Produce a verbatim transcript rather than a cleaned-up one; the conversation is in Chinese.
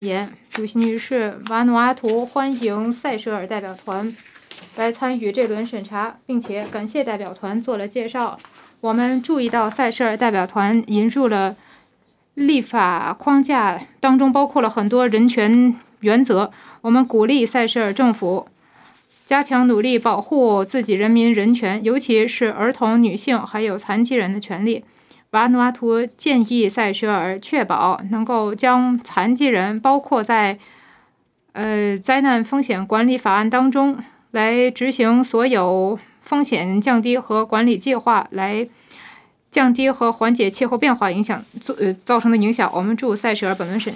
言，主席女士，瓦努阿图欢迎塞舌尔代表团来参与这轮审查，并且感谢代表团做了介绍。我们注意到塞舌尔代表团引入了立法框架，当中包括了很多人权原则。我们鼓励塞舌尔政府加强努力保护自己人民人权，尤其是儿童、女性还有残疾人的权利。瓦努阿图建议塞舌尔确保能够将残疾人包括在呃灾难风险管理法案当中，来执行所有风险降低和管理计划，来降低和缓解气候变化影响造成的影响。我们祝塞舌尔本轮审